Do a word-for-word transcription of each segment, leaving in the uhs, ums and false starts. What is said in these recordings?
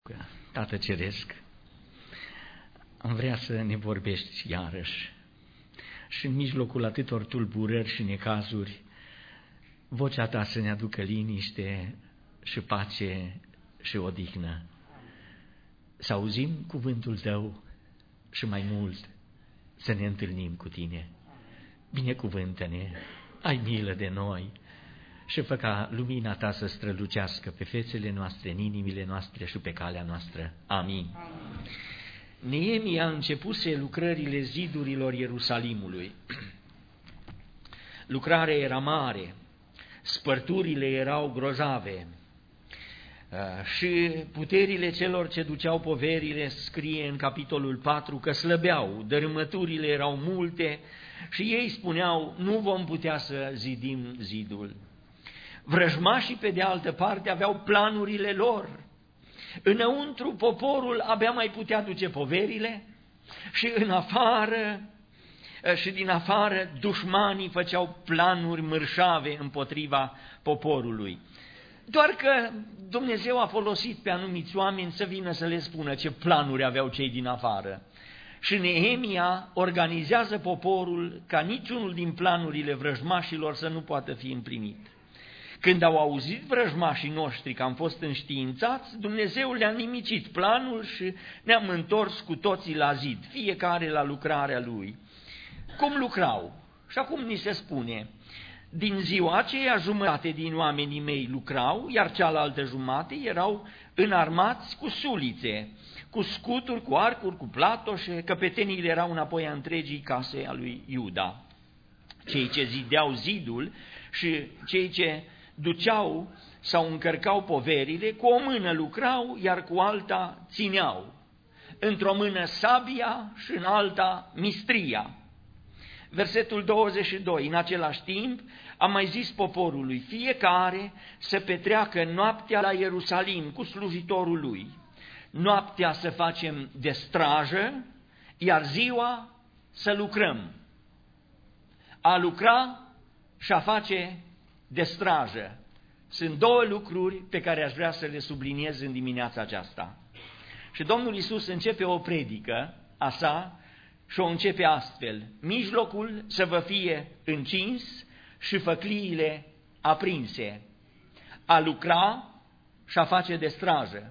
Tată Ceresc, am vrea să ne vorbești iarăși și în mijlocul atâtor tulburări și necazuri, vocea Ta să ne aducă liniște și pace și odihnă. Să auzim cuvântul Tău și mai mult să ne întâlnim cu Tine. Binecuvântă-ne, ai milă de noi și fă ca lumina Ta să strălucească pe fețele noastre, în inimile noastre și pe calea noastră. Amin. Amin. Neemia începuse lucrările zidurilor Ierusalimului. Lucrarea era mare, spărturile erau grozave și puterile celor ce duceau poverile, scrie în capitolul patru, că slăbeau, dărâmăturile erau multe și ei spuneau, nu vom putea să zidim zidul. Vrăjmașii, pe de altă parte, aveau planurile lor. Înăuntru, poporul abia mai putea duce poverile și în afară, și din afară, dușmanii făceau planuri mărșave împotriva poporului. Doar că Dumnezeu a folosit pe anumiți oameni să vină să le spună ce planuri aveau cei din afară. Și Neemia organizează poporul ca niciunul din planurile vrăjmașilor să nu poată fi împlinit. Când au auzit vrăjmașii noștri că am fost înștiințați, Dumnezeu le-a nimicit planul și ne-am întors cu toții la zid, fiecare la lucrarea lui. Cum lucrau? Și acum ni se spune, din ziua aceea jumătate din oamenii mei lucrau, iar cealaltă jumătate erau înarmați cu sulițe, cu scuturi, cu arcuri, cu platoșe, căpeteniile erau înapoi a întregii case a lui Iuda. Cei ce zideau zidul și cei ce duceau sau încărcau poverile, cu o mână lucrau, iar cu alta țineau. Într-o mână sabia și în alta mistria. Versetul douăzeci și doi, în același timp, am mai zis poporului, fiecare să petreacă noaptea la Ierusalim cu slujitorul lui. Noaptea să facem de strajă, iar ziua să lucrăm. A lucra și a face de strajă. Sunt două lucruri pe care aș vrea să le subliniez în dimineața aceasta. Și Domnul Iisus începe o predică a sa și o începe astfel. Mijlocul să vă fie încins și făcliile aprinse. A lucra și a face de strajă.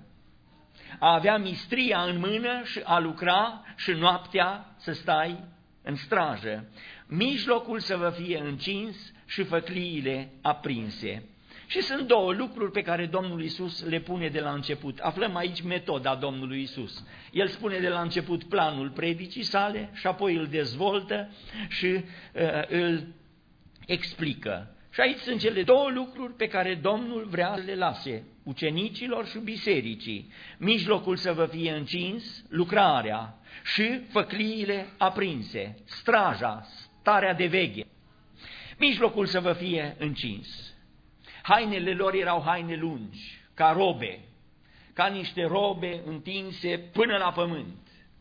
A avea mistria în mână și a lucra și noaptea să stai în strajă. Mijlocul să vă fie încins și făcliile aprinse. Și sunt două lucruri pe care Domnul Iisus le pune de la început. Aflăm aici metoda Domnului Iisus. El spune de la început planul predicii sale și apoi îl dezvoltă și uh, îl explică. Și aici sunt cele două lucruri pe care Domnul vrea să le lase ucenicilor și bisericii. Mijlocul să vă fie încins, lucrarea, și făcliile aprinse, straja, starea de veghe. Mijlocul să vă fie încins. Hainele lor erau haine lungi, ca robe, ca niște robe întinse până la pământ.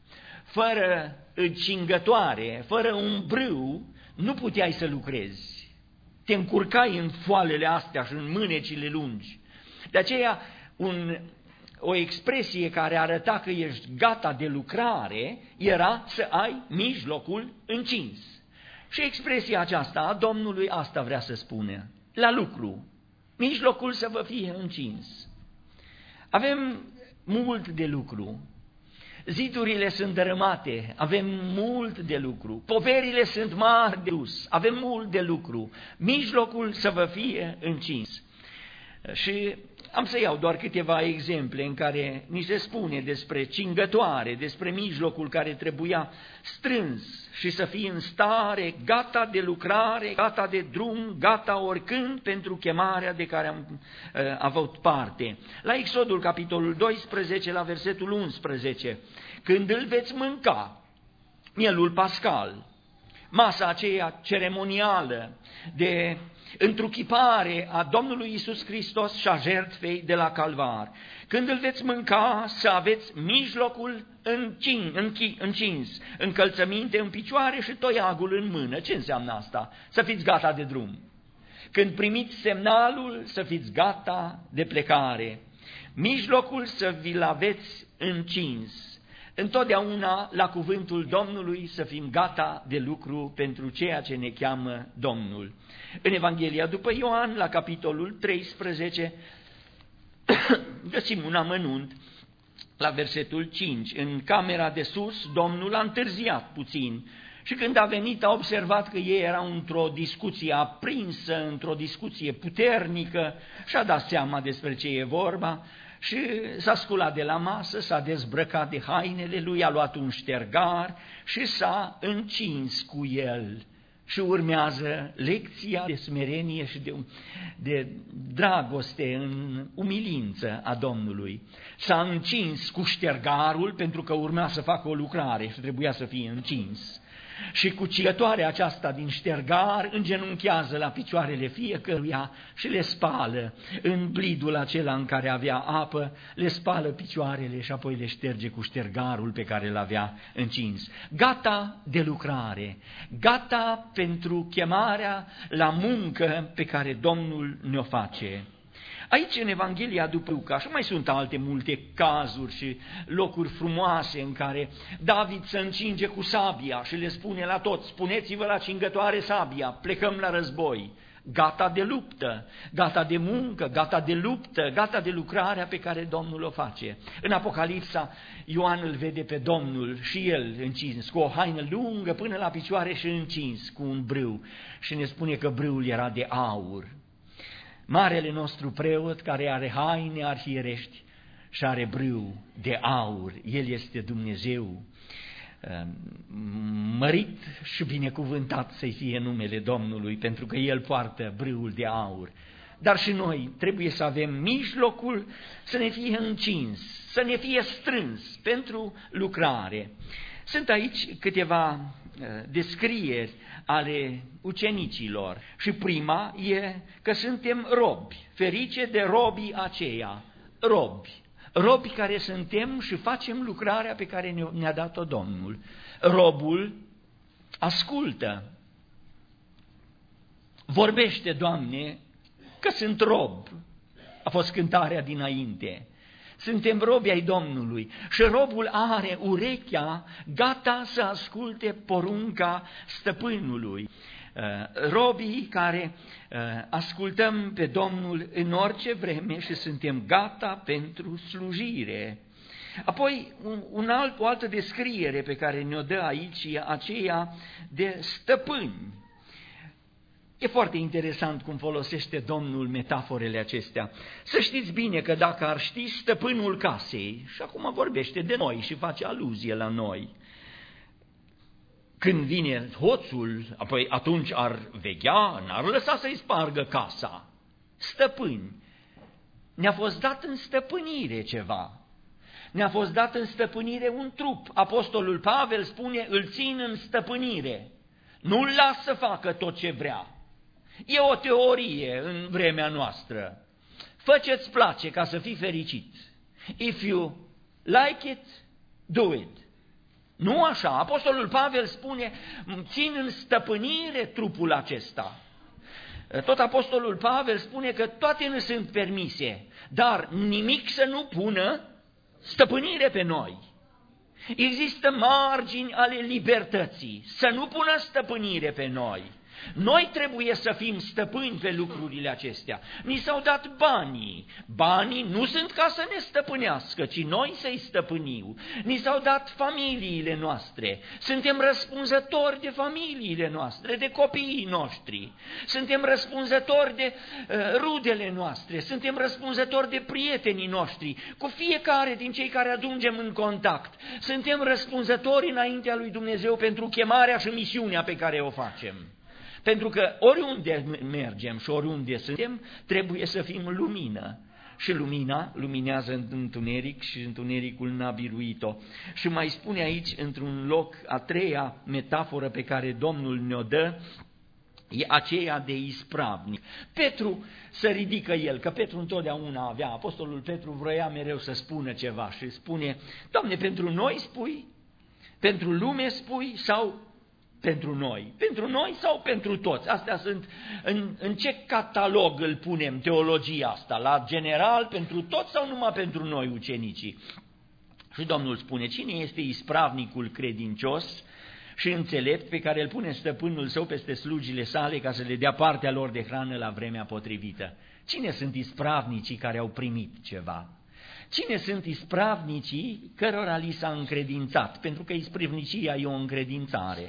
Fără încingătoare, fără un brâu, nu puteai să lucrezi. Te încurcai în foalele astea și în mânecile lungi. De aceea, un, o expresie care arăta că ești gata de lucrare era să ai mijlocul încins. Și expresia aceasta a Domnului asta vrea să spună, la lucru, mijlocul să vă fie încins. Avem mult de lucru, zidurile sunt dărâmate, avem mult de lucru, poverile sunt mari de dus, avem mult de lucru, mijlocul să vă fie încins. Și am să iau doar câteva exemple în care ni se spune despre cingătoare, despre mijlocul care trebuia strâns și să fie în stare, gata de lucrare, gata de drum, gata oricând pentru chemarea de care am uh, avut parte. La Exodul, capitolul doisprezece, la versetul unsprezece, când îl veți mânca, mielul pascal, masa aceea ceremonială de întruchipare a Domnului Iisus Hristos și a jertfei de la Calvar. Când îl veți mânca, să aveți mijlocul încins, încins, încălțăminte în picioare și toiagul în mână. Ce înseamnă asta? Să fiți gata de drum. Când primiți semnalul, să fiți gata de plecare. mijlocul să vi-l aveți încins. Întotdeauna la cuvântul Domnului să fim gata de lucru pentru ceea ce ne cheamă Domnul. În Evanghelia după Ioan, la capitolul treisprezece, găsim un amănunt la versetul cinci. În camera de sus, Domnul a întârziat puțin și când a venit a observat că ei erau într-o discuție aprinsă, într-o discuție puternică și a dat seama despre ce e vorba și s-a sculat de la masă, s-a dezbrăcat de hainele lui, a luat un ștergar și s-a încins cu el. Și urmează lecția de smerenie și de, de dragoste în umilință a Domnului. S-a încins cu ștergarul pentru că urma să facă o lucrare și trebuia să fie încins. Și cu cicătoarea aceasta din ștergar îngenunchează la picioarele fiecăruia și le spală în blidul acela în care avea apă, le spală picioarele și apoi le șterge cu ștergarul pe care l-avea încins. Gata de lucrare, gata pentru chemarea la muncă pe care Domnul ne-o face. Aici, în Evanghelia după Luca, și mai sunt alte multe cazuri și locuri frumoase în care David se încinge cu sabia și le spune la toți, spuneți-vă la cingătoare sabia, plecăm la război. Gata de luptă, gata de muncă, gata de luptă, gata de lucrarea pe care Domnul o face. În Apocalipsa, Ioan îl vede pe Domnul și el încins, cu o haină lungă până la picioare și încins cu un brâu și ne spune că brâul era de aur. Marele nostru preot, care are haine arhierești și are brâu de aur, el este Dumnezeu, mărit și binecuvântat să-i fie numele Domnului, pentru că el poartă brâul de aur. Dar și noi trebuie să avem mijlocul să ne fie încins, să ne fie strâns pentru lucrare. Sunt aici câteva descrieri ale ucenicilor și prima e că suntem robi, ferice de robii aceia, robi, robi care suntem și facem lucrarea pe care ne-a dat-o Domnul. Robul ascultă, vorbește, Doamne, că sunt rob, a fost cântarea dinainte. Suntem robi ai Domnului și robul are urechea gata să asculte porunca stăpânului. Robii care ascultăm pe Domnul în orice vreme și suntem gata pentru slujire. Apoi, un, un alt, o altă descriere pe care ne-o dă aici e aceea de stăpâni. E foarte interesant cum folosește Domnul metaforele acestea. Să știți bine că dacă ar ști stăpânul casei, și acum vorbește de noi și face aluzie la noi, când vine hoțul, apoi atunci ar veghea, n-ar lăsa să-i spargă casa. Stăpâni. Ne-a fost dat în stăpânire ceva. Ne-a fost dat în stăpânire un trup. Apostolul Pavel spune, îl țin în stăpânire. Nu-l las să facă tot ce vrea. E o teorie în vremea noastră. Fă ce-ți place ca să fii fericit. If you like it, do it. Nu așa. Apostolul Pavel spune, țin în stăpânire trupul acesta. Tot apostolul Pavel spune că toate nu sunt permise, dar nimic să nu pună stăpânire pe noi. Există margini ale libertății, să nu pună stăpânire pe noi. Noi trebuie să fim stăpâni pe lucrurile acestea. Ni s-au dat banii. Banii nu sunt ca să ne stăpânească, ci noi să-i stăpânim. Ni s-au dat familiile noastre. Suntem răspunzători de familiile noastre, de copiii noștri. Suntem răspunzători de uh, rudele noastre. Suntem răspunzători de prietenii noștri, cu fiecare din cei care ajungem în contact. Suntem răspunzători înaintea lui Dumnezeu pentru chemarea și misiunea pe care o facem. Pentru că oriunde mergem și oriunde suntem, trebuie să fim lumină. Și lumina luminează în întuneric și întunericul n-a biruit-o. Și mai spune aici, într-un loc, a treia metaforă pe care Domnul ne-o dă, e aceea de ispravnic. Petru se ridică el, că Petru întotdeauna avea, apostolul Petru vroia mereu să spună ceva și spune, Doamne, pentru noi spui, pentru lume spui sau pentru noi? Pentru noi sau pentru toți? Astea sunt, în, în ce catalog îl punem teologia asta? La general, pentru toți sau numai pentru noi, ucenicii? Și Domnul spune, cine este ispravnicul credincios și înțelept pe care îl pune stăpânul său peste slugile sale ca să le dea partea lor de hrană la vremea potrivită? Cine sunt ispravnicii care au primit ceva? Cine sunt ispravnicii cărora li s-a încredințat? Pentru că ispravnicia e o încredințare.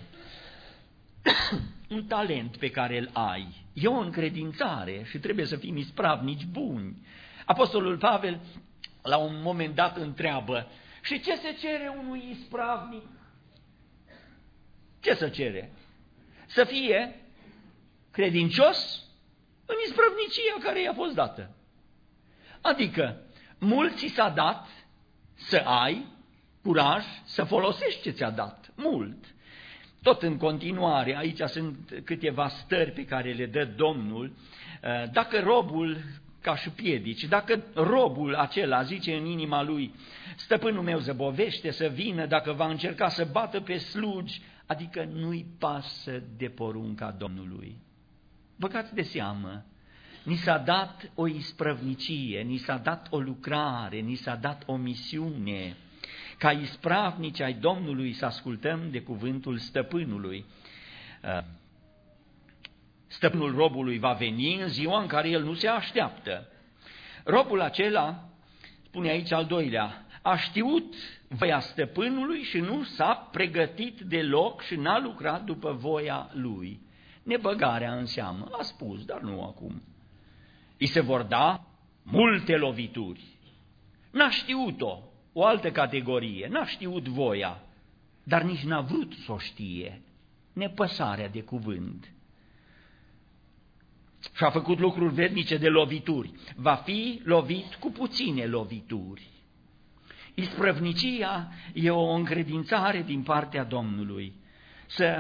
Un talent pe care îl ai e o încredințare și trebuie să fim ispravnici buni. Apostolul Pavel la un moment dat întreabă, și ce se cere unui ispravnic? Ce se cere? Să fie credincios în ispravnicia care i-a fost dată. Adică, mult ți s-a dat să ai curaj să folosești ce ți-a dat. Mult. Tot în continuare, aici sunt câteva stări pe care le dă Domnul. Dacă robul, ca și piedici, dacă robul acela zice în inima lui, stăpânul meu zăbovește să vină, dacă va încerca să bată pe slugi, adică nu-i pasă de porunca Domnului. Băgați de seamă, ni s-a dat o isprăvnicie, ni s-a dat o lucrare, ni s-a dat o misiune, ca ispravnici ai Domnului să ascultăm de cuvântul stăpânului. Stăpânul robului va veni în ziua în care el nu se așteaptă. Robul acela, spune aici al doilea, a știut voia stăpânului și nu s-a pregătit deloc și n-a lucrat după voia lui. Nebăgarea în seamă, a spus, dar nu acum. Îi se vor da multe lovituri. N-a știut-o, o altă categorie, n-a știut voia, dar nici n-a vrut să o știe, nepăsarea de cuvânt. Și-a făcut lucruri vernice de lovituri, va fi lovit cu puține lovituri. Isprăvnicia e o încredințare din partea Domnului, să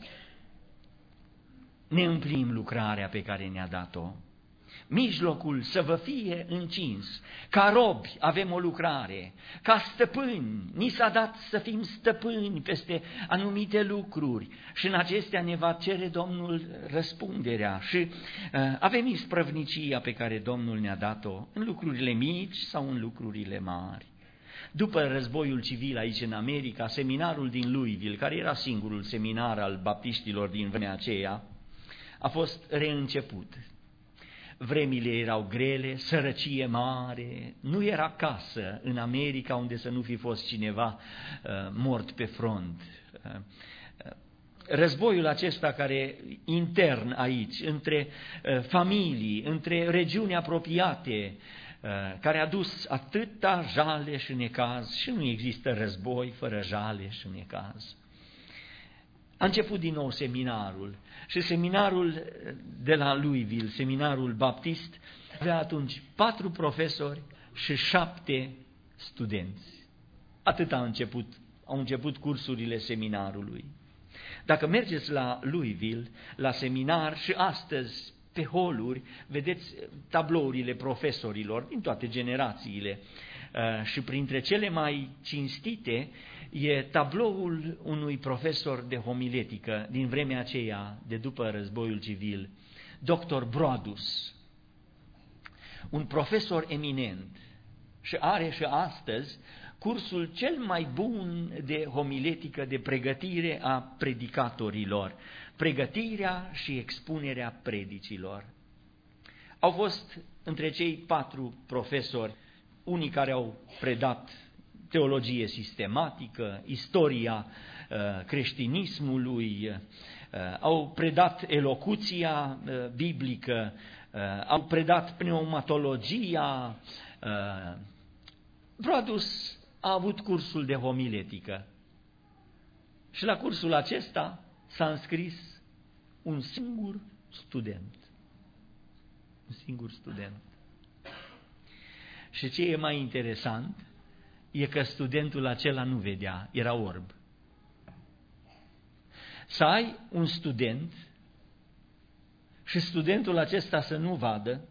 ne împlinim lucrarea pe care ne-a dat-o. Mijlocul să vă fie încins. Ca robi avem o lucrare, ca stăpâni, ni s-a dat să fim stăpâni peste anumite lucruri și în acestea ne va cere Domnul răspunderea și uh, avem isprăvnicia pe care Domnul ne-a dat-o în lucrurile mici sau în lucrurile mari. După războiul civil aici în America, seminarul din Louisville, care era singurul seminar al baptiștilor din vremea aceea, a fost reînceput. Vremile erau grele, sărăcie mare, nu era casă în America unde să nu fi fost cineva uh, mort pe front. Uh, războiul acesta care intern aici, între uh, familii, între regiuni apropiate, uh, care a dus atâta jale și necaz, și nu există război fără jale și necaz. A început din nou seminarul și seminarul de la Louisville, seminarul baptist, avea atunci patru profesori și șapte studenți. Atât a început, au început cursurile seminarului. Dacă mergeți la Louisville, la seminar și astăzi pe holuri, vedeți tablourile profesorilor din toate generațiile și printre cele mai cinstite e tabloul unui profesor de homiletică din vremea aceea, de după războiul civil, doctor Broadus, un profesor eminent și are și astăzi cursul cel mai bun de homiletică, de pregătire a predicatorilor, pregătirea și expunerea predicilor. Au fost între cei patru profesori unii care au predat teologie sistematică, istoria uh, creștinismului, uh, au predat elocuția uh, biblică, uh, au predat pneumatologia. Uh, Broadus a avut cursul de homiletică și la cursul acesta s-a înscris un singur student. Un singur student. Și ce e mai interesant e că studentul acela nu vedea, era orb. Să ai un student și studentul acesta să nu vadă,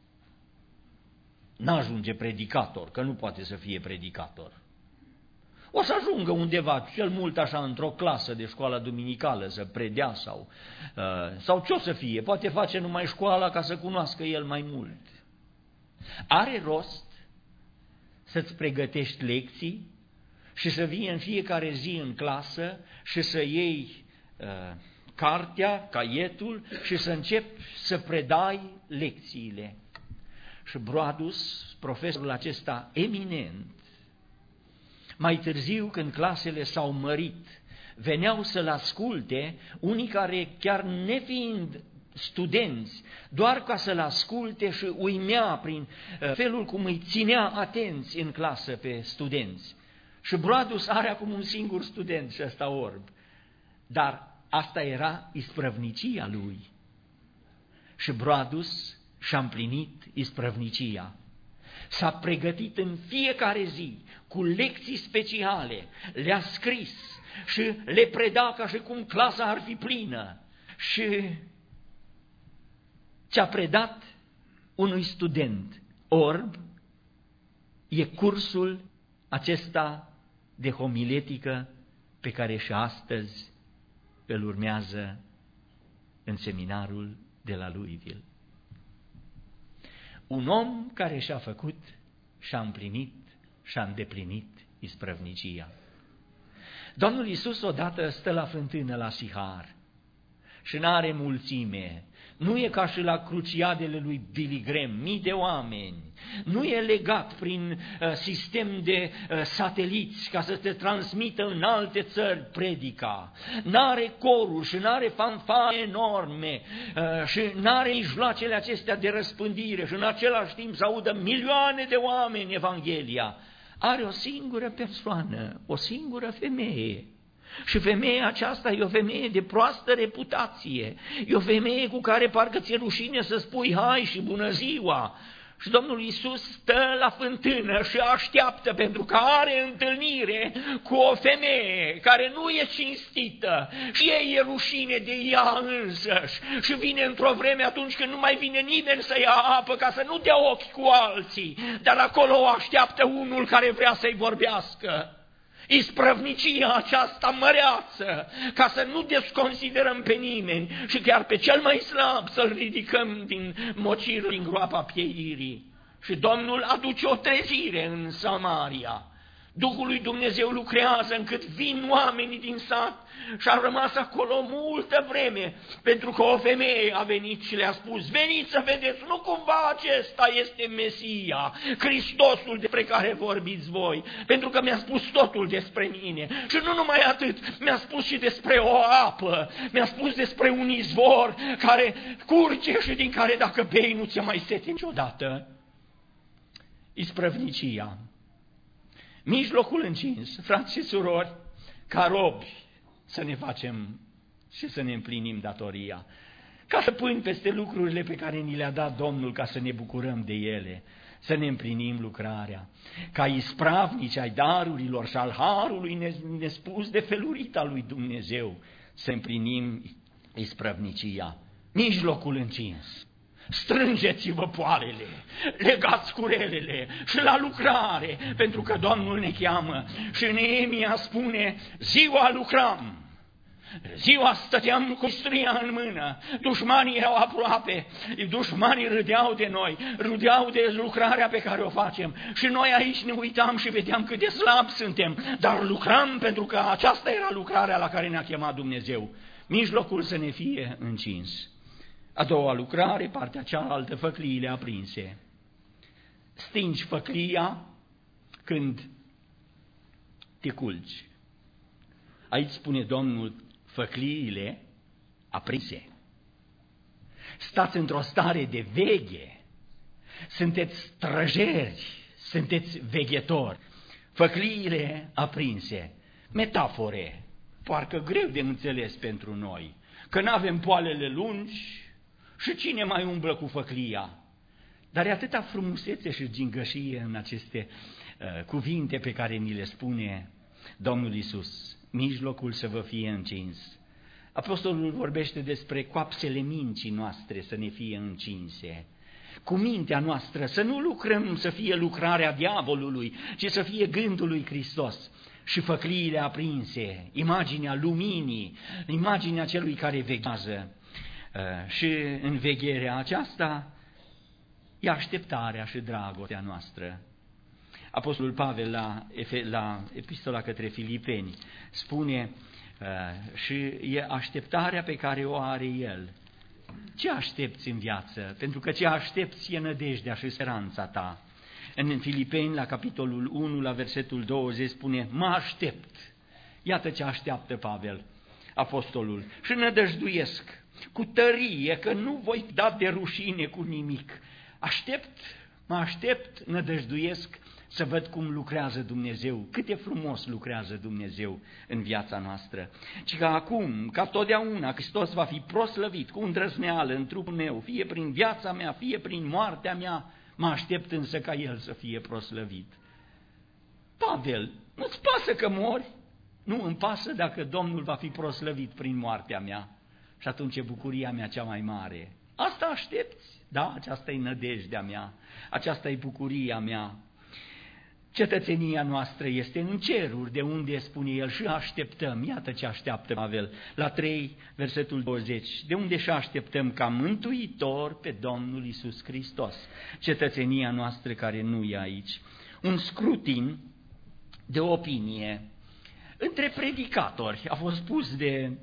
n-ajunge predicator, că nu poate să fie predicator. O să ajungă undeva, cel mult așa, într-o clasă de școală duminicală să predea sau, uh, sau ce o să fie, poate face numai școala ca să cunoască el mai mult. Are rost să-ți pregătești lecții și să vii în fiecare zi în clasă și să iei uh, cartea, caietul și să începi să predai lecțiile. Și Broadus, profesorul acesta eminent, mai târziu, când clasele s-au mărit, veneau să-l asculte unii care, chiar nefiind studenți, doar ca să-l asculte și uimea prin felul cum îi ținea atenți în clasă pe studenți. Și Broadus are acum un singur student și ăsta orb, dar asta era isprăvnicia lui. Și Broadus și-a împlinit isprăvnicia. S-a pregătit în fiecare zi cu lecții speciale, le-a scris și le preda ca și cum clasa ar fi plină. Și ce-a predat unui student orb e cursul acesta de homiletică pe care și astăzi îl urmează în seminarul de la Louisville. Un om care și-a făcut, și-a împlinit, și-a îndeplinit isprăvnicia. Domnul Iisus odată stă la fântână la Sihar și n-are mulțime. Nu e ca și la cruciadele lui Billy Graham, mii de oameni. Nu e legat prin uh, sistem de uh, sateliți ca să te transmită în alte țări predica. N-are coruri și n-are fanfare enorme uh, și n-are mijloacele acestea de răspândire și în același timp să audă milioane de oameni Evanghelia. Are o singură persoană, o singură femeie. Și femeia aceasta e o femeie de proastă reputație, e o femeie cu care parcă ți-e rușine să spui hai și bună ziua. Și Domnul Iisus stă la fântână și așteaptă pentru că are întâlnire cu o femeie care nu e cinstită și ei e rușine de ea însăși. Și vine într-o vreme atunci când nu mai vine nimeni să ia apă ca să nu dea ochi cu alții, dar acolo o așteaptă unul care vrea să-i vorbească. Isprăvnicia aceasta măreață, ca să nu desconsiderăm pe nimeni și chiar pe cel mai slab să-l ridicăm din mocir, din groapa pieirii. Și Domnul aduce o trezire în Samaria. Duhul lui Dumnezeu lucrează încât vin oamenii din sat și a rămas acolo multă vreme, pentru că o femeie a venit și le-a spus, veniți să vedeți, nu cumva acesta este Mesia, Hristosul despre care vorbiți voi, pentru că mi-a spus totul despre mine. Și nu numai atât, mi-a spus și despre o apă, mi-a spus despre un izvor care curge și din care dacă bei nu ți-e mai sete niciodată. Isprăvnicia. Mijlocul încins, frați și surori, ca robi să ne facem și să ne împlinim datoria, ca să pun peste lucrurile pe care ni le-a dat Domnul ca să ne bucurăm de ele, să ne împlinim lucrarea, ca ispravnici ai darurilor și al harului nespus de felurita lui Dumnezeu, să împlinim isprăvnicia. Mijlocul încins. Strângeți-vă poalele, legați curelele și la lucrare, pentru că Domnul ne cheamă. Și Neemia spune, ziua lucram, ziua stăteam cu stria în mână, dușmanii erau aproape, dușmanii râdeau de noi, râdeau de lucrarea pe care o facem și noi aici ne uitam și vedeam cât de slab suntem, dar lucram pentru că aceasta era lucrarea la care ne-a chemat Dumnezeu. Mijlocul să ne fie încins. A doua lucrare, partea cealaltă, făcliile aprinse. Stingi făclia când te culci. Aici spune Domnul, făcliile aprinse. Stați într-o stare de veghe, sunteți străjeri, sunteți veghetori. Făcliile aprinse, metafore, parcă greu de înțeles pentru noi, că n-avem poalele lungi, și cine mai umblă cu făclia? Dar e atâta frumusețe și gingășie în aceste uh, cuvinte pe care ni le spune Domnul Iisus. Mijlocul să vă fie încins. Apostolul vorbește despre coapsele minții noastre să ne fie încinse. cu mintea noastră, să nu lucrăm să fie lucrarea diavolului, ci să fie gândul lui Hristos. Și făcliile aprinse, imaginea luminii, imaginea celui care veghează. Și în vegherea aceasta e așteptarea și dragostea noastră. Apostolul Pavel la, la epistola către Filipeni spune și e așteptarea pe care o are el. Ce aștepți în viață? Pentru că ce aștepți e nădejdea și speranța ta. În Filipeni, la capitolul unu, la versetul douăzeci, spune, mă aștept. Iată ce așteaptă Pavel, apostolul. Și nădăjduiesc cu tărie că nu voi da de rușine cu nimic. Aștept, mă aștept, nădăjduiesc să văd cum lucrează Dumnezeu, cât de frumos lucrează Dumnezeu în viața noastră. Ci că acum, ca totdeauna, Hristos va fi proslăvit cu îndrăzneală în trupul meu, fie prin viața mea, fie prin moartea mea, mă aștept însă ca El să fie proslăvit. Pavel, nu-ți pasă că mori? Nu, îmi pasă dacă Domnul va fi proslăvit prin moartea mea. Și atunci e bucuria mea cea mai mare. Asta aștepți? Da, aceasta e nădejdea mea, aceasta e bucuria mea. Cetățenia noastră este în ceruri, de unde spune el și așteptăm. Iată ce așteaptă Pavel la trei, versetul douăzeci, de unde și așteptăm ca mântuitor pe Domnul Iisus Hristos. Cetățenia noastră care nu e aici. Un scrutin de opinie între predicatori a fost pus de,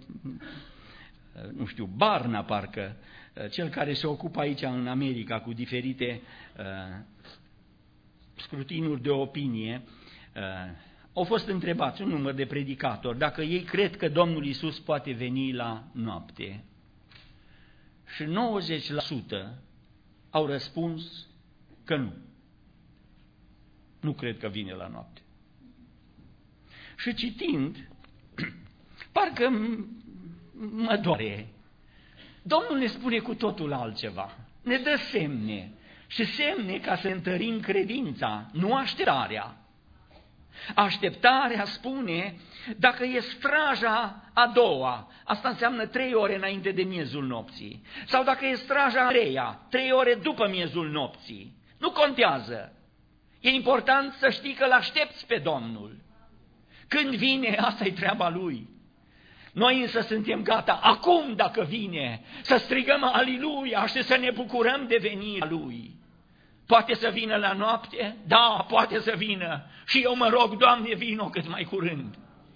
nu știu, Barna parcă, cel care se ocupă aici în America cu diferite uh, scrutinuri de opinie, uh, au fost întrebați un număr de predicatori dacă ei cred că Domnul Iisus poate veni la noapte. Și nouăzeci la sută au răspuns că nu. Nu cred că vine la noapte. Și citind, parcă mă doare. Domnul ne spune cu totul altceva. Ne dă semne. Și semne ca să întărim credința, nu așteptarea. Așteptarea spune, dacă e straja a doua, asta înseamnă trei ore înainte de miezul nopții, sau dacă e straja a treia, trei ore după miezul nopții, nu contează. E important să știi că l-aștepți pe Domnul. Când vine, asta e treaba Lui. Noi însă suntem gata, acum dacă vine, să strigăm Aliluia și să ne bucurăm de venirea Lui. Poate să vină la noapte? Da, poate să vină. Și eu mă rog, Doamne, vino cât mai curând.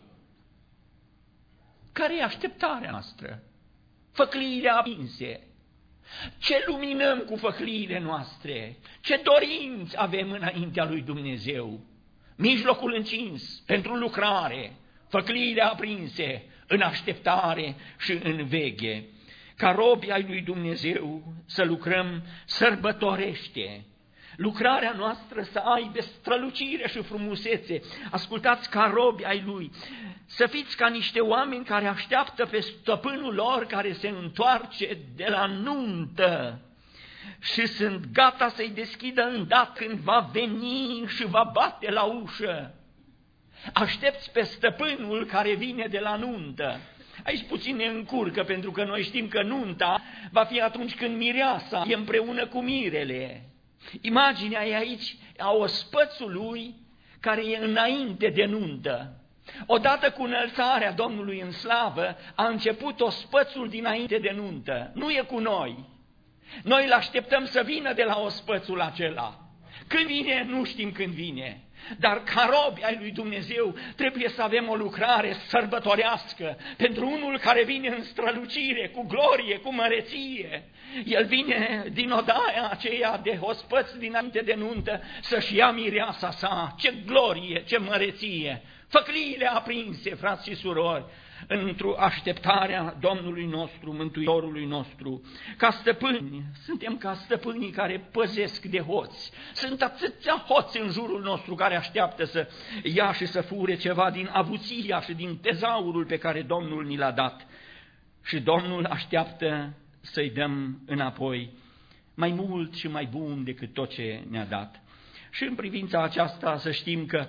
Care e așteptarea noastră? Făcliile aprinse. Ce luminăm cu făcliile noastre? Ce dorinți avem înaintea lui Dumnezeu? Mijlocul încins pentru lucrare, făcliile aprinse în așteptare și în veghe. Ca robi ai lui Dumnezeu să lucrăm sărbătorește. Lucrarea noastră să aibă strălucire și frumusețe. Ascultați, ca robi ai Lui, să fiți ca niște oameni care așteaptă pe stăpânul lor care se întoarce de la nuntă și sunt gata să-i deschidă îndată când va veni și va bate la ușă. Aștepți pe stăpânul care vine de la nuntă. Aici puțin ne încurcă, pentru că noi știm că nunta va fi atunci când mireasa e împreună cu mirele. Imaginea e aici a ospățului care e înainte de nuntă. Odată cu înălțarea Domnului în slavă, a început ospățul dinainte de nuntă. Nu e cu noi. Noi îl așteptăm să vină de la ospățul acela. Când vine, nu știm când vine. Dar ca robi ai lui Dumnezeu trebuie să avem o lucrare sărbătorească pentru unul care vine în strălucire, cu glorie, cu măreție. El vine din odaia aceea de ospăți dinainte de nuntă să-și ia mireasa sa. Ce glorie, ce măreție! Făcliile aprinse, frați și surori, într-o așteptarea Domnului nostru, Mântuitorului nostru. Ca stăpâni, suntem ca stăpânii care păzesc de hoți. Sunt atâția hoți în jurul nostru care așteaptă să ia și să fure ceva din avuția și din tezaurul pe care Domnul ni l-a dat. Și Domnul așteaptă să-i dăm înapoi mai mult și mai bun decât tot ce ne-a dat. Și în privința aceasta să știm că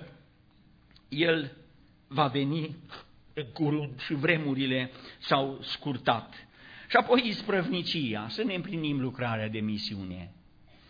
El va veni în curând și vremurile s-au scurtat. Și apoi isprăvnicia, să ne împlinim lucrarea de misiune.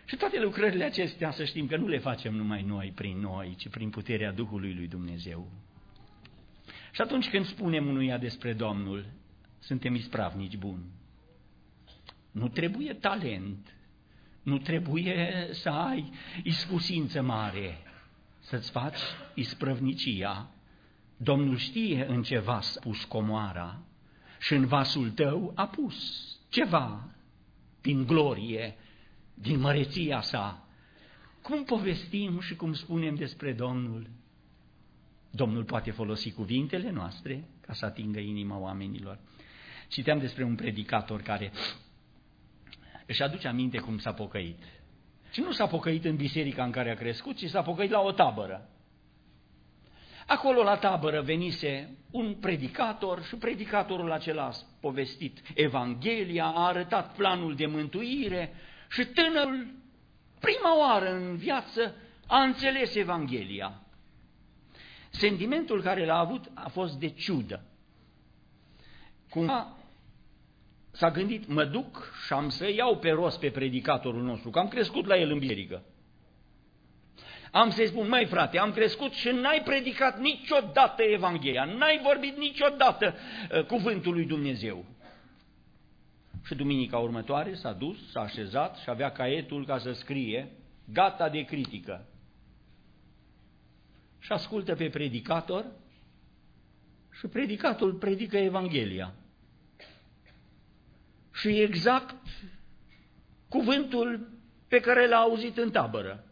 Și toate lucrările acestea, să știm că nu le facem numai noi, prin noi, ci prin puterea Duhului lui Dumnezeu. Și atunci când spunem unuia despre Domnul, suntem ispravnici buni. Nu trebuie talent, nu trebuie să ai iscusință mare, să-ți faci isprăvnicia. Domnul știe în ce vas a pus comoara și în vasul tău a pus ceva din glorie, din măreția sa. Cum povestim și cum spunem despre Domnul? Domnul poate folosi cuvintele noastre ca să atingă inima oamenilor. Citeam despre un predicator care își aduce aminte cum s-a pocăit. Și nu s-a pocăit în biserica în care a crescut, ci s-a pocăit la o tabără. Acolo la tabără venise un predicator și predicatorul acela a povestit Evanghelia, a arătat planul de mântuire și tânărul, prima oară în viață, a înțeles Evanghelia. Sentimentul care l-a avut a fost de ciudă. Cumva s-a gândit, mă duc și am să iau pe rost pe predicatorul nostru, că am crescut la el în biserică. Am să-i spun, măi frate, am crescut și n-ai predicat niciodată Evanghelia, n-ai vorbit niciodată uh, cuvântul lui Dumnezeu. Și duminica următoare s-a dus, s-a așezat și avea caietul ca să scrie, gata de critică. Și ascultă pe predicator și predicatorul predică Evanghelia. Și exact cuvântul pe care l-a auzit în tabără.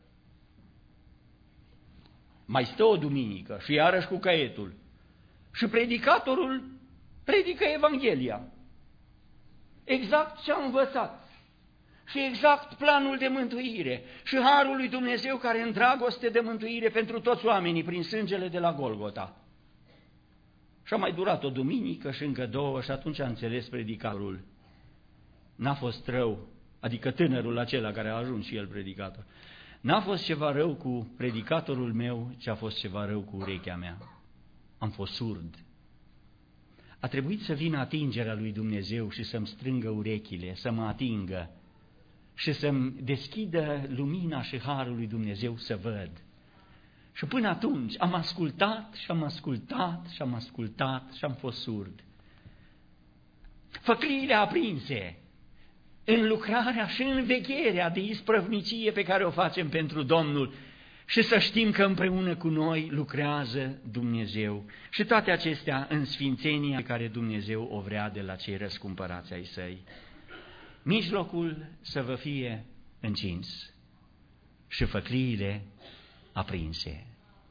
Mai stă o duminică și iarăși cu caietul. Și predicatorul predică Evanghelia. Exact ce a învățat. Și exact planul de mântuire. Și harul lui Dumnezeu care în dragoste de mântuire pentru toți oamenii prin sângele de la Golgota. Și a mai durat o duminică și încă două și atunci a înțeles predicatorul. N-a fost rău, adică tânărul acela care a ajuns și el predicator. N-a fost ceva rău cu predicatorul meu, ci a fost ceva rău cu urechea mea. Am fost surd. A trebuit să vină atingerea lui Dumnezeu și să-mi strângă urechile, să mă atingă și să-mi deschidă lumina și harul lui Dumnezeu să văd. Și până atunci am ascultat și am ascultat și am ascultat și am fost surd. Făcliile aprinse în lucrarea și în vegherea de isprăvnicie pe care o facem pentru Domnul și să știm că împreună cu noi lucrează Dumnezeu și toate acestea în sfințenia pe care Dumnezeu o vrea de la cei răscumpărați ai Săi. Mijlocul să vă fie încins și făcliile aprinse.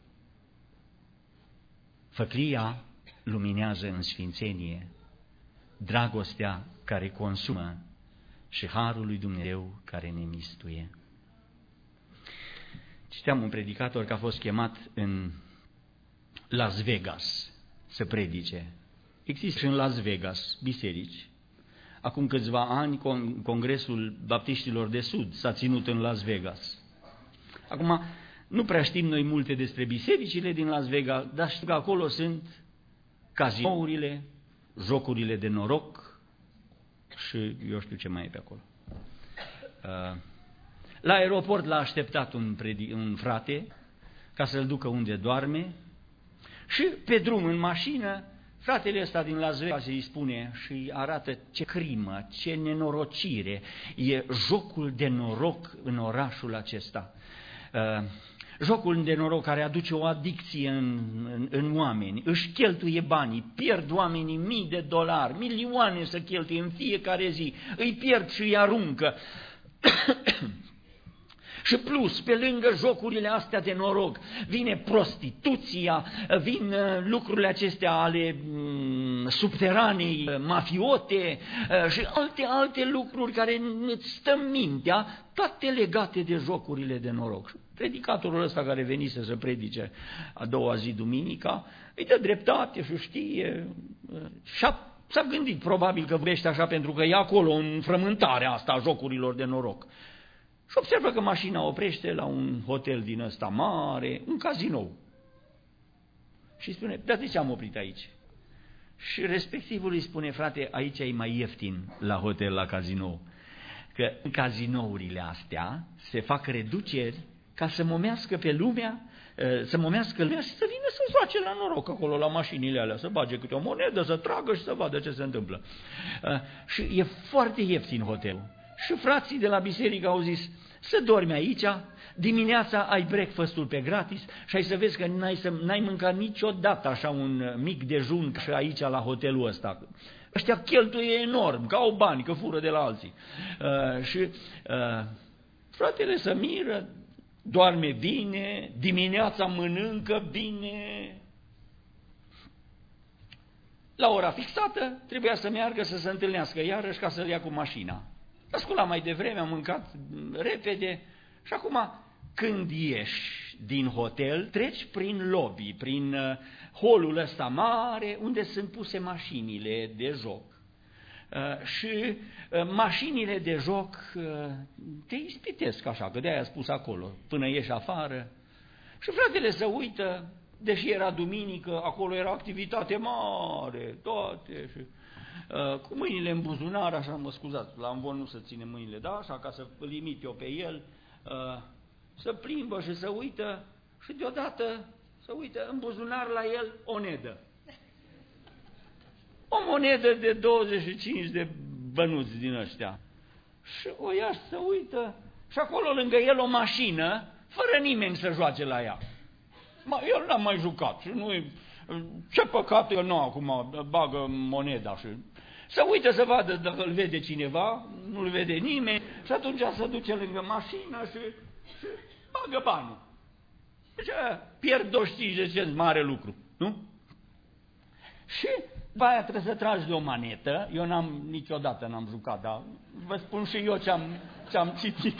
Făclia luminează în sfințenie, dragostea care consumă și harul lui Dumnezeu care ne mistuie. Citeam un predicator că a fost chemat în Las Vegas să predice. Există și în Las Vegas biserici. Acum câțiva ani Congresul Baptiștilor de Sud s-a ținut în Las Vegas. Acum nu prea știm noi multe despre bisericile din Las Vegas, dar știu că acolo sunt cazinourile, jocurile de noroc, și eu știu ce mai e pe acolo. La aeroport l-a așteptat un, predi, un frate ca să-l ducă unde doarme și pe drum în mașină fratele ăsta din Las Vegas îi spune și îi arată ce crimă, ce nenorocire e jocul de noroc în orașul acesta. Jocul de noroc care aduce o adicție în, în, în oameni, își cheltuie banii, pierd oamenii mii de dolari, milioane să cheltuie în fiecare zi, îi pierd și îi aruncă. Și plus, pe lângă jocurile astea de noroc, vine prostituția, vin lucrurile acestea ale mm, subteranei, mafiote și alte, alte lucruri care îți stă mintea, toate legate de jocurile de noroc. Predicatorul ăsta care venise să predice a doua zi duminica, îi dă dreptate și știe, și-a, s-a gândit probabil că vorbește așa pentru că e acolo în frământarea asta a jocurilor de noroc. Și observă că mașina oprește la un hotel din ăsta mare, un cazinou. Și spune, dar de ce am oprit aici? Și respectivul îi spune, frate, aici e mai ieftin la hotel, la cazinou. că în cazinourile astea se fac reduceri ca să momească pe lumea, să momească lumea și să vină să joace la noroc acolo la mașinile alea, să bage câte o monedă, să tragă și să vadă ce se întâmplă. Și e foarte ieftin hotelul. Și frații de la biserică au zis, să dormi aici, dimineața ai breakfast-ul pe gratis și ai să vezi că n-ai, să, n-ai mâncat niciodată așa un mic dejun și aici la hotelul ăsta. Ăștia cheltuie enorm, că au bani, că fură de la alții. Uh, și uh, fratele se miră, doarme bine, dimineața mănâncă bine. La ora fixată trebuia să meargă să se întâlnească iarăși ca să-l ia cu mașina. A sculat mai devreme, a mâncat repede și acum când ieși din hotel, treci prin lobby, prin holul ăsta mare unde sunt puse mașinile de joc. Uh, și uh, mașinile de joc uh, te ispitesc așa, că de-aia a spus acolo, până ieși afară. Și fratele se uită, deși era duminică, acolo era activitate mare, toate, și uh, cu mâinile în buzunar, așa, mă scuzați, la învon nu se ține mâinile, da, așa, ca să limit eu pe el, uh, să plimbă și să uită și deodată să uită în buzunar la el o monedă. O monedă de douăzeci și cinci de bănuți din ăștia. Și o ia și se uită și acolo lângă el o mașină, fără nimeni să joace la ea. El n-a mai jucat și nu ce păcat că nu acum bagă moneda și se uită să vadă dacă îl vede cineva, nu-l vede nimeni și atunci se duce lângă mașină și, și bagă banul. Deci pierd douăzeci și cinci de cenți, mare lucru, nu? Și după aia trebuie să tragi de o manetă, eu n-am, niciodată n-am jucat, dar vă spun și eu ce-am ce-am citit.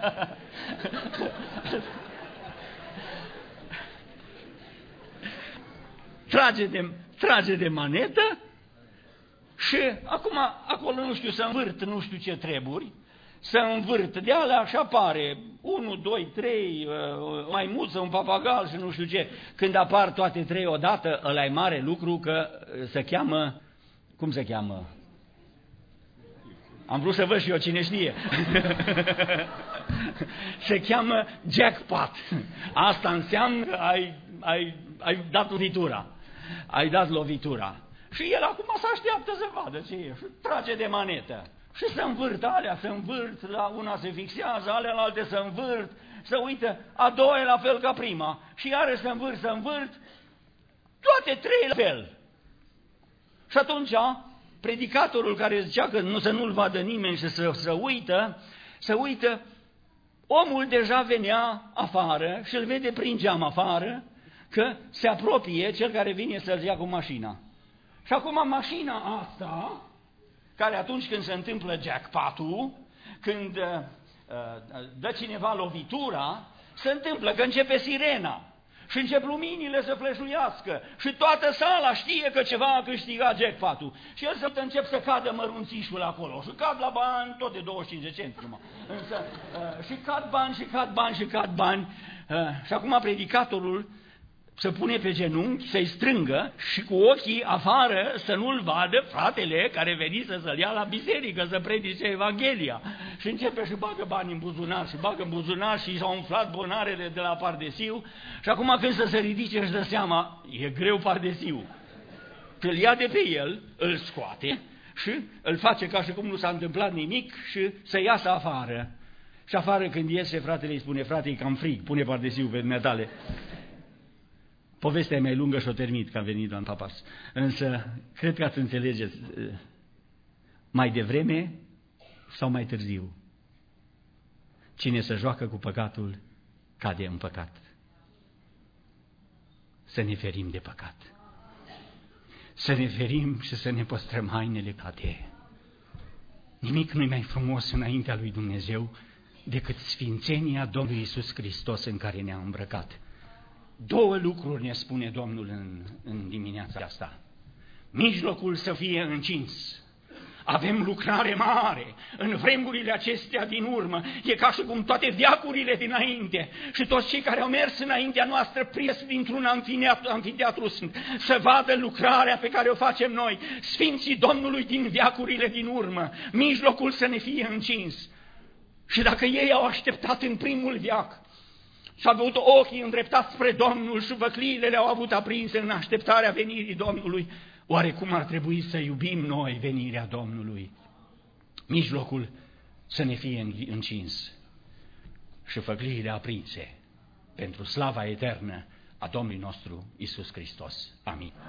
trage, de, trage de manetă și acum acolo nu știu să învârt nu știu ce treburi, să învârt de alea și apare unu, doi, trei, maimuță, un papagal și nu știu ce. Când apar toate trei odată, ăla e mare lucru că se cheamă, cum se cheamă? Am vrut să văd și eu cine știe. Se cheamă jackpot. Asta înseamnă că ai, ai, ai dat lovitura. Ai dat lovitura. Și el acum se așteaptă să vadă ce e și trage de manetă. Și se învârt alea, se învârt, la una se fixează, alea la alte se învârt, se uită, a doua e la fel ca prima. Și iarăși se învârt, se învârt, toate trei la fel. Și atunci, predicatorul care zicea că nu să nu-l vadă nimeni și să se uită, se uită, omul deja venea afară și îl vede prin geam afară, că se apropie cel care vine să-l ia cu mașina. Și acum mașina asta, care atunci când se întâmplă jackpot-ul, când uh, dă cineva lovitura, se întâmplă că începe sirena și încep luminile să fleșuiască și toată sala știe că ceva a câștigat jackpot-ul. Și el să încep să cadă mărunțișul acolo și cad la bani tot de douăzeci și cinci de cenți. Însă, uh, și cad bani, și cad bani, și cad bani. Uh, și acum predicatorul să pune pe genunchi, să-i strângă și cu ochii afară să nu-l vadă fratele care venise să-l ia la biserică, să predice Evanghelia. Și începe și bagă bani în buzunar și bagă în buzunar și s-au umflat bonarele de la pardesiu și acum când să se ridice își dă seama, e greu pardesiu. Și îl ia de pe el, îl scoate și îl face ca și cum nu s-a întâmplat nimic și să iasă afară. Și afară când iese, fratele îi spune, frate, e cam frig, pune pardesiu pe metale. Povestea e mai lungă și o termit, că a venit la Papas. Însă, cred că ați înțelegeți mai devreme sau mai târziu. Cine se joacă cu păcatul, cade în păcat. Să ne ferim de păcat. Să ne ferim și să ne păstrăm hainele cate. Nimic nu-i mai frumos înaintea lui Dumnezeu decât sfințenia Domnului Iisus Hristos în care ne-a îmbrăcat. Două lucruri ne spune Domnul în, în dimineața asta. Mijlocul să fie încins. Avem lucrare mare în vremurile acestea din urmă. E ca și cum toate veacurile dinainte și toți cei care au mers înaintea noastră pries dintr-un anfiteatru, anfiteatru să vadă lucrarea pe care o facem noi, Sfinții Domnului din veacurile din urmă. Mijlocul să ne fie încins. Și dacă ei au așteptat în primul veac și au avut ochii îndreptați spre Domnul și văcliile le-au avut aprinse în așteptarea venirii Domnului, oare cum ar trebui să iubim noi venirea Domnului? Mijlocul să ne fie încins și făcliile aprinse pentru slava eternă a Domnului nostru Iisus Hristos. Amin.